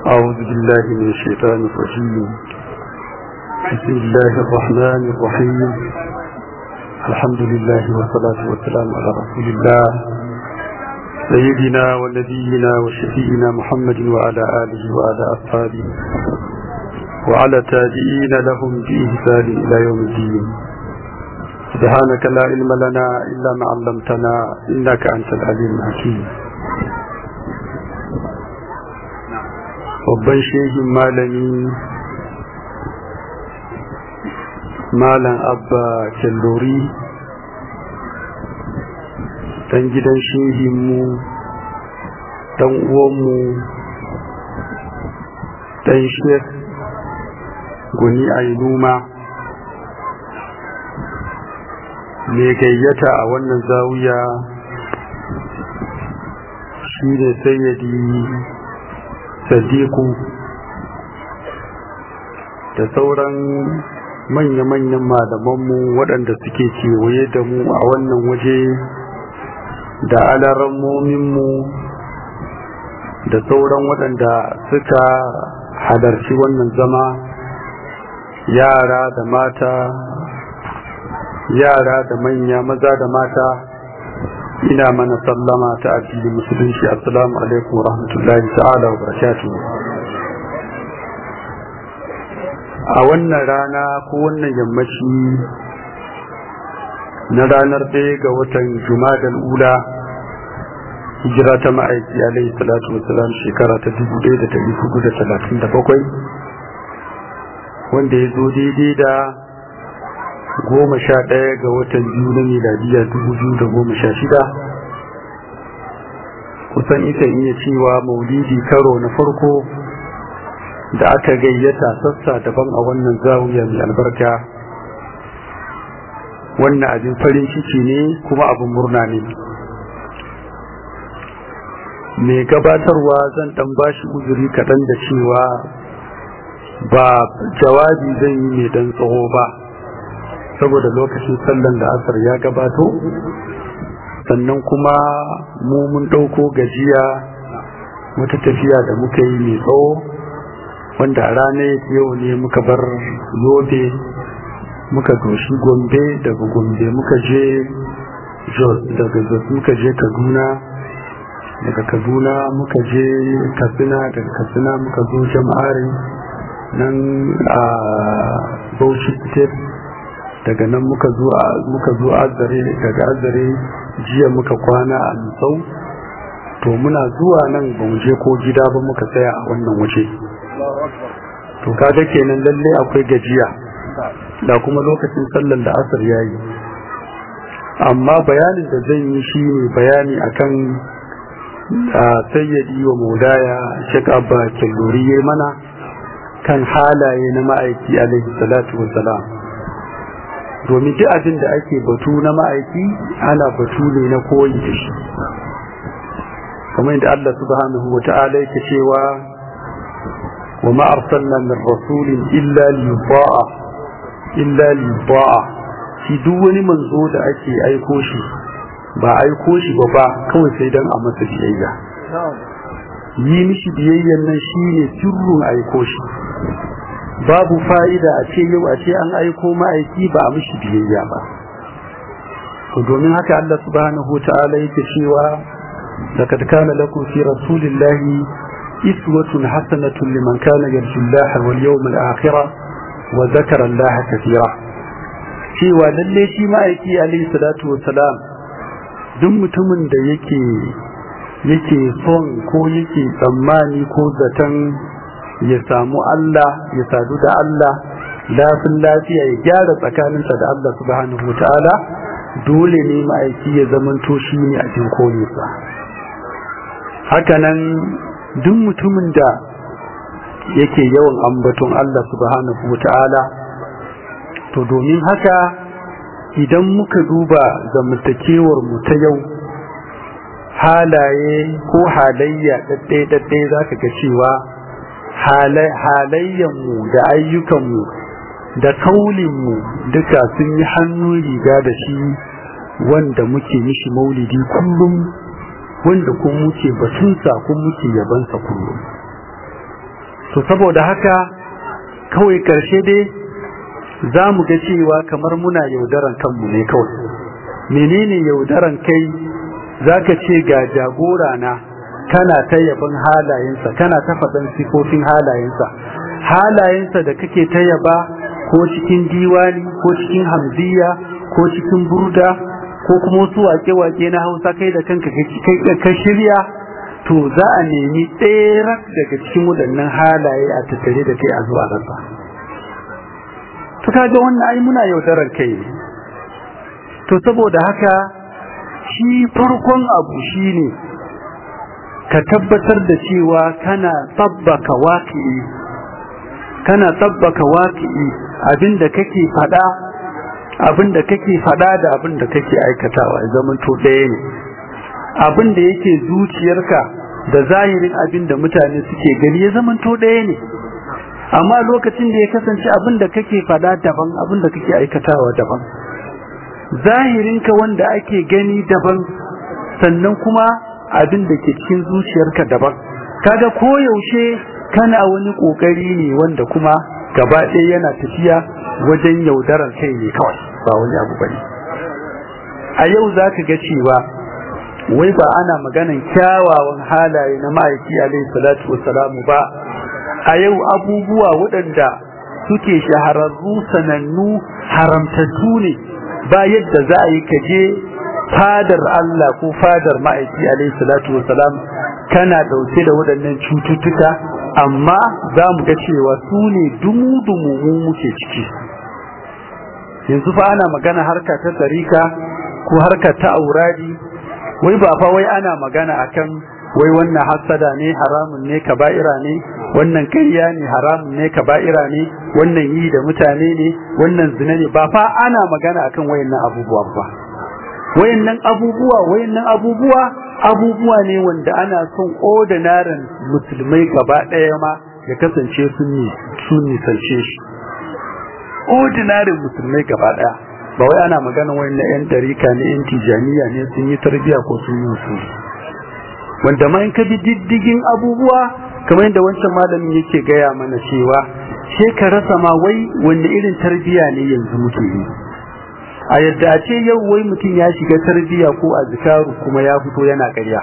أعوذ بالله من الشيطان الرجيم. بسم الله الرحمن الرحيم. الحمد لله والصلاة والسلام على رسول الله سيدنا ونبينا وشفينا محمد وعلى آله وعلى أصحابه وعلى تابعين لهم بإحسان إلى يوم الدين. سبحانك لا علم لنا إلا ما علمتنا إنك أنت العليم الحكيم. babban shehin malami malam abba kyallori dan gidan shehinmu dan uwanmu dan shek guni ainuma mai gayyata a wannan zawiya shi ne sayyidi sadiku da sauran manya-manyan malamanmu waɗanda suke kewaye da mu a wannan waje da alarammominmu da sauran waɗanda suka halarci wannan zama, yara da mata, yara da manya, maza da mata, ina mana sallama ta addinin musulunci. Assalamu alaikum wa rahmatullahi ta'ala wa barakatuh. A wannan rana ko wannan yammaci na ranar 1 ga watan Jumadal Ula, hijira ta ma'aiki alaihi salatu wassalam shekara ta 1437, wanda ya zo daidai da 11 ga watan biyu na miladiya 2016. kusan ita iya cewa maulidi karo na farko da aka gayyata sassa daban a wannan zawiya mai albarka. Wannan abin farin ciki ne kuma abin murna ne. Mai gabatarwa zan dan bashi uzuri kaɗan da cewa ba jawabi zan yi mai dan tsawo ba, saboda lokacin sallan da asar ya gabato, sannan kuma mu mun ɗauko gajiya wata tafiya da muka yi mai tsawo, wanda a ranar yau ne muka bar Yobe muka doshi Gombe, daga Gombe muka je Jos, daga Jos muka je Kaduna, daga Kaduna muka je Katsina, daga Katsina muka zo Jama'ari nan a Bauchi State, daga nan muka zo Azare, daga Azare jiya muka kwana a Nutsau. To muna zuwa nan ba mu je ko gida ba, muka tsaya a wannan waje. To kaga kenan lalle akwai gajiya, da kuma lokacin sallar da asar yayi. Amma bayanin da zan yi shine bayani akan sayyidi wa maulaya Sheikh Abba Kyallori yayi mana kan halaye na ma'aiki alaihi salatu wassalam. Domin duk abin da ake batu na ma'aiki ana batu ne na koyi da shi, kamar yadda Allah subhanahu wa ta'ala yake cewa wa ma arsalna min rasulin illa liyuta'a. shi duk wani manzo da ake aiko shi ba aiko shi ba kawai sai dan a masa biyayya. Yi mishi biyayyan nan shine sirrin aiko shi. Babu fa'ida a ce yau a ce an aiko ma'aiki ba a mishi biyayya ba. To domin haka Allah subhanahu wa ta'ala yake cewa laqad kana lakum fi rasulillahi iswatun hasanatun liman kana yarju Allah wal yawmal akhir wa dhakara Allah katira. Cewa lalle shi ma'aiki alayhi salatu wassalam duk mutumin da yake son ko yake tsammani ko zaton ya samu Allah, ya sadu da Allah lafin lafiya, ya gyara tsakaninsa da Allah subhanahu wa ta'ala, dole ne ma'aiki ya zamanto shi ne a cikin koyinsa. Hakanan duk mutumin da yake yawan ambaton Allah subhanahu wa ta'ala, to domin haka idan muka duba zamantakewar mu ta yau, halaye ko halayya ɗaɗɗe za ka ga cewa halayyanmu da ayyukanmu da kaulinmu duka sun yi hannu riga da shi, wanda muke mishi maulidi kullum, wanda kuma muke batunsa kuma muke yabansa kullum. to saboda haka kawai karshe dai za mu ga cewa kamar muna yaudaran kanmu ne kawai. Menene yaudaran kai? Zaka ce ga jagora na, kana ta yaban halayensa, kana ta faɗan sifofin halayensa da kake ta yaba, ko cikin diwani ko cikin hamziya ko cikin burda ko kuma wasu wake-wake na Hausa kai da kanka ka shirya, to za a nemi ɗaya daga cikin waɗannan halaye a tattare da kai a zuwa rasa. To kaga wannan ai muna yaudarar kai ne. To saboda haka shi farkon abu shine ka tabbatar da cewa kana tabbaka waqi'i abinda kake fada da abinda kake aikatawa zaman to ɗaya ne. Abinda yake zuciyarka da zahirin abinda mutane suke gani ya zaman to ɗaya ne. Amma lokacin da ya kasance abinda kake fada daban, abinda kake aikatawa daban, zahirinka wanda ake gani daban, sannan kuma abin da ke cikin zuciyarka daban, kaga koyaushe kana wani kokari ne wanda kuma gaba ɗaya yana tafiya wajen yaudarar kai ne kawai, ba wani abu bane. A yau zaka ga cewa wai ba ana maganan kyawawan halaye na ma'aiki alaihi salatu wassalamu ba, a yau abubuwa waɗanda suke shahararru sanannu haramtattu ne. Ba yadda za a yi kaje fadar Allah ko fadar ma'aiki alaihi salatu wasalam kana dauke da waɗannan cututtuka, amma za mu ga cewa su ne dumu-dumu mu muke ciki. Yanzu fa ana magana harka ta tsarika ko harka ta auradi, wai ba fa wai ana magana akan wai wannan hasada ne haramun ne kaba'ira ne, wannan ƙarya ne haramun ne kaba'ira ne, wannan yi da mutane ne, wannan zina ne, ba fa ana magana akan wayannan abubuwa ba. Wayannan abubuwa ne wanda ana son ordinary musulmai gaba ɗaya ma ya kasance sun nisance shi. Ordinary musulmai gaba ɗaya, ba wai ana magana wayannan yan tarika ne, yan tijaniya ne sun yi tarbiya ko sun yi usuli, wanda ma in ka bi diddigin abubuwa kamar yadda wancan malamin yake gaya mana cewa sai ka rasa ma wai wanne irin tarbiya ne yanzu muke yi. A yadda a ce yau wai mutum ya shiga tarbiya ko azkaru kuma ya fito yana ƙarya,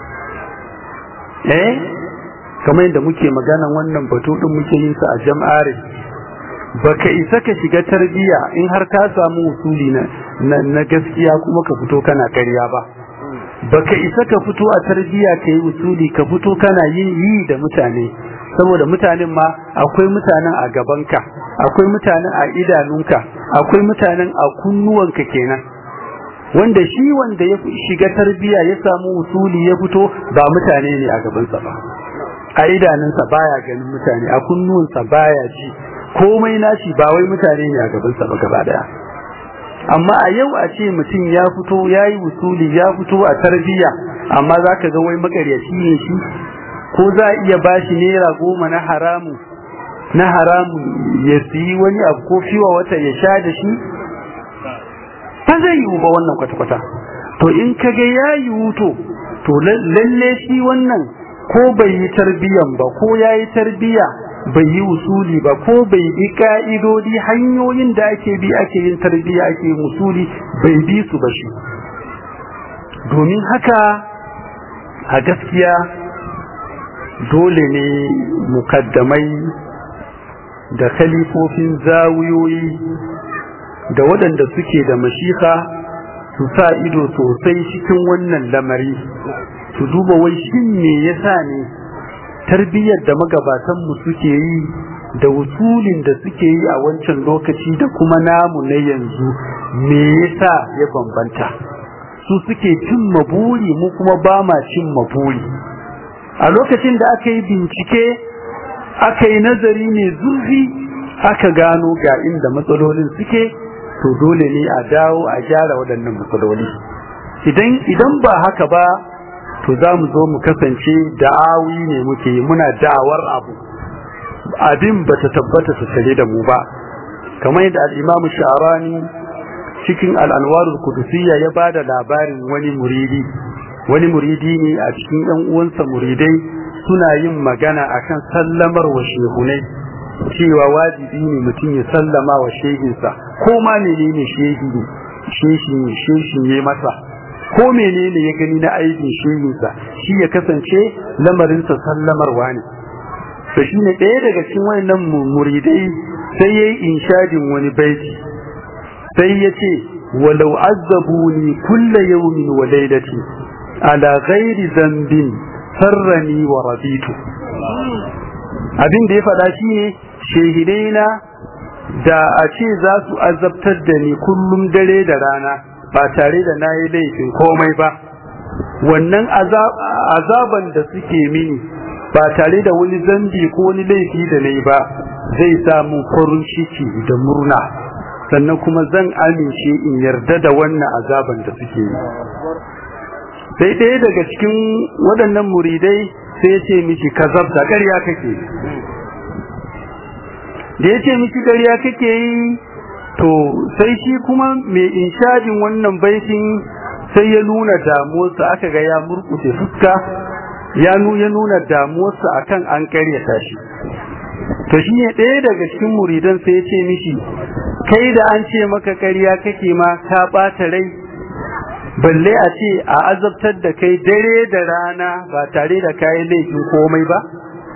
kamar yadda muke maganan wannan batu din muke yin sa a jam'are, baka isa ka shiga tarbiya in har ka samu usuli na gaskiya kuma ka fito kana ƙarya ba. Baka isa ka fito a tarbiya kai usuli ka fito kana yi da mutane, saboda mutanen ma akwai mutanen a gabanka, akwai mutanen a idanunka, akwai mutanen a kunnuwanka kenan, wanda shi wanda ya shiga tarbiya ya samu usuli ya fito ba mutane ne a gabansa ba, a idanunsa baya ganin mutane, a kunnuwansa baya ji komai nashi, ba wai mutane ne a gabansa ba gaba daya. Amma a yau a ce mutum ya fito ya yi usuli ya fito a tarbiya, amma za ka ga wai makaryaci ne shi, ko za a iya bashi naira 10 na haramu ya siyi wani abu ko fiwa wata ya sha da shi, ba zai yiwu ba wannan kwata-kwata. To in ka ga ya yiwu to lalle shi wannan ko bai yi tarbiyan ba, ko ya yi tarbiya bai yi usuli ba, ko bai bi ka'idodi hanyoyin da ake bi ake yin tarbiya ake yin usuli bai bi su ba shi. Domin haka a gaskiya dole ne mukaddamai da khalifofin zawiyoyi da waɗanda suke da mashika su sa ido sosai cikin wannan lamari, su duba wai shin me yasa ne tarbiyyar da magabatanmu suke yi da usulin da suke yi a wancan lokaci da kuma namu na yanzu me yasa ya bambanta. Su suke cin maburi, mu kuma ba ma cin maburi. A lokacin da aka yi bincike aka yi nazari mai zurfi aka gano ga inda matsalolin suke, to dole ne a dawo a gyara waɗannan matsaloli. Idan ba haka ba, to za mu zo mu kasance da'awi ne muke yi, muna da'awar abin ba ta tabbata su tare da mu ba. Kamar yadda al-Imam Sha'rani cikin al-Anwarul Qudusiyya ya bada labarin wani muridi ne a cikin ɗan uwansa muridai suna yin magana akan sallamar wa shehunai cewa wajibi ne mutum ya sallama wa shehinsa ko ma menene shehin ya masa ko menene ya gani na aibin shehinsa shi ya kasance lamarinsa sallamarwa ne. to shine ɗaya daga cikin wayannan muridai sai yayi inshadin wani baiti sai yace walau azzabuni kulla yawmin wa laylati ala ghairi dhanbin sarrani wa raditu. abin da ya faɗa shine shehidaina da a ce za su azabtar da ni kullum dare da rana ba tare da nayi laifin komai ba, wannan azaban da suke mini ba tare da wani zambi ko wani laifi da nayi ba zai samu farin ciki da murna, sannan kuma zan amince in yarda da wannan azaban da suke yi. sai ɗaya daga cikin waɗannan muridai sai ya ce miki kazabta, ƙarya kake. da ya ce miki ƙarya kake yi, to sai shi kuma mai inshadin wannan baitin sai ya nuna damuwarsa, aka ga ya murƙushe fuska ya nuna damuwarsa akan an ƙaryata shi. to shi ne ɗaya daga cikin muridan sai ya ce mishi kai da an ce maka ƙarya kake ma ka ɓata rai, balle a ce a azabtar da kai dare da rana ba tare da kayan laifin komai ba.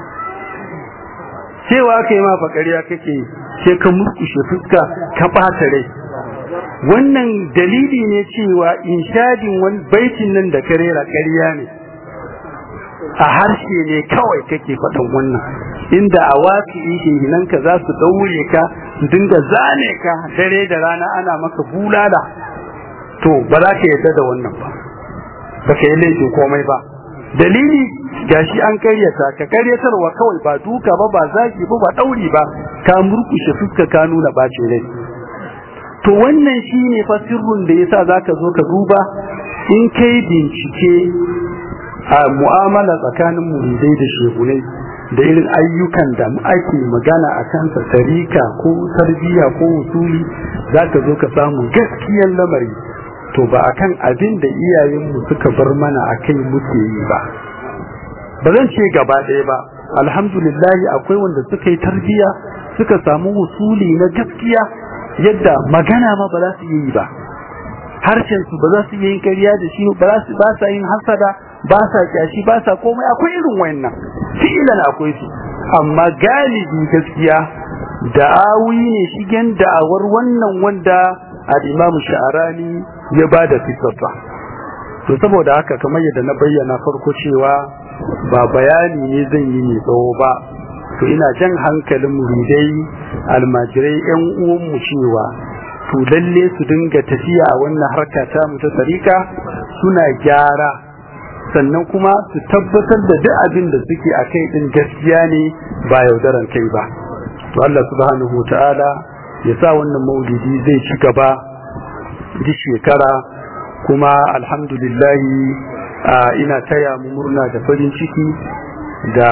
cewa kai ma fa ƙarya kake sai ka murkushe fuska ka ɓata rai, wannan dalili ne cewa inshadin wani baitin nan da ka rera ƙarya ne, a harshe ne kawai kake faɗin wannan, inda a waƙi nan ka za su ɗaure ka su dinga zane ka dare da rana ana maka bulala, to ba za ka yarda da wannan ba ka yi laifin komai ba. dalili gashi an karyata ka, karyatarwa kawai ba duka ba zaki ba ɗauri ba, ka murkushe fuska ka nuna ɓace rai. to wannan shine fa sirrin da yasa zaka zo ka duba in kai bincike a mu'amala tsakanin muridai da shehunai da irin ayyukan da ake magana a kansa, tarika ko tarbiyya ko usuli, zaka zo ka samu gaskiyar lamari to ba akan abin da iyayenmu suka bar mana akai muke yi ba. ba zan ce gaba ɗaya ba, alhamdulillah akwai wanda suka yi tarbiyya suka samu usuli na gaskiya yadda magana ma ba za su yi ba, harshen su ba za su yi ƙarya da shi ba sa yin hasada, ba sa kyashi, ba sa komai, akwai irin wayannan fi'ilan akwai su. amma galibi gaskiya da'awi ne shigen da'awar wannan wanda al-Imam Sha'rani ya bada fitarsa. to saboda haka kamar yadda na bayyana farko cewa ba bayani ne zan yi mai tsawo ba, to ina jan hankalin muridai almajirai yan uwanmu cewa to lalle su dinga tafiya a wannan harka ta mu ta tsarika suna gyara, sannan kuma su tabbatar da duk abin da suke a kai din gaskiya ne ba yaudaran kai ba. to Allah subhanahu wataala ya sa wannan maulidi zai ci gaba duk shekara, kuma alhamdulillah ina taya mu murna da farin ciki da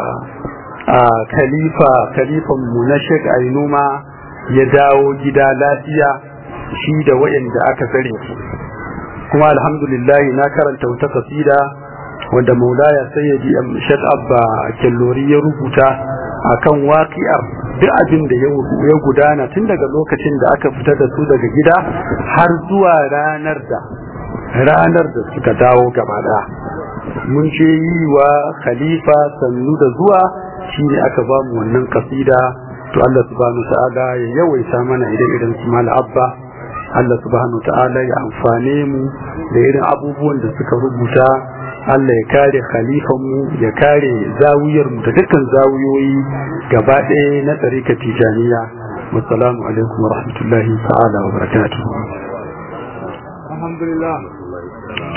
khalifan mu na Sheikh Ainuma ya dawo gida lafiya shi da wayanda aka tsare su. kuma alhamdulillah na karanta wata kasida wanda Maulaya Sayyidi Sheikh Abba Kellori ya rubuta akan waqi'ar duk abin da ya gudana tun daga lokacin da aka fita da su daga gida har zuwa ranar da suka dawo gaba daya. mun ce yi wa khalifa sannu da zuwa shine aka ba mu wannan kasida. to Allah subhanahu wa ta'ala ya yawaita mana idan su mal abba, Allah subhanahu wa ta'ala ya amfane mu da irin abubuwan da suka rubuta. Allah ya kare khalifan mu, ya kare zawiyar mu da dukkan zawiyoyi gaba ɗaya na tsarika tijaniya. wassalamu alaikum wa rahmatullahi ta'ala wa barakatuh. alhamdulillah.